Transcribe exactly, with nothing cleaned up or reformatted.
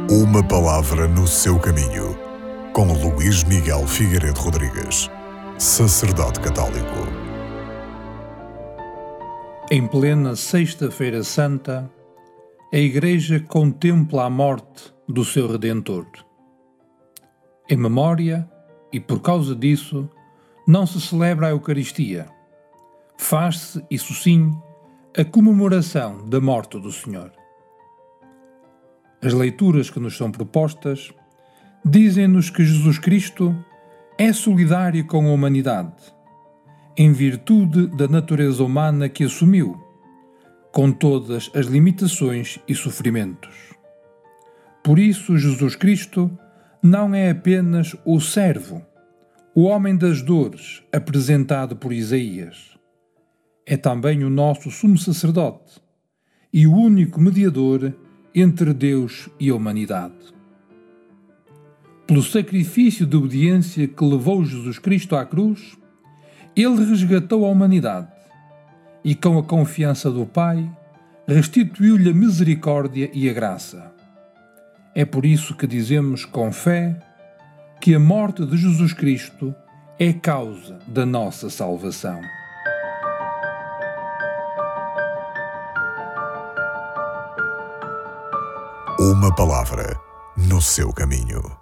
Uma palavra no seu caminho, com Luís Miguel Figueiredo Rodrigues, sacerdote católico. Em plena Sexta-feira Santa, a Igreja contempla a morte do seu Redentor. Em memória, e por causa disso, não se celebra a Eucaristia. Faz-se, isso sim, a comemoração da morte do Senhor. As leituras que nos são propostas dizem-nos que Jesus Cristo é solidário com a humanidade, em virtude da natureza humana que assumiu, com todas as limitações e sofrimentos. Por isso, Jesus Cristo não é apenas o servo, o homem das dores apresentado por Isaías. É também o nosso sumo sacerdote e o único mediador entre Deus e a humanidade. Pelo sacrifício de obediência que levou Jesus Cristo à cruz, ele resgatou a humanidade e, com a confiança do Pai, restituiu-lhe a misericórdia e a graça. É por isso que dizemos com fé que a morte de Jesus Cristo é causa da nossa salvação. Uma palavra no seu caminho.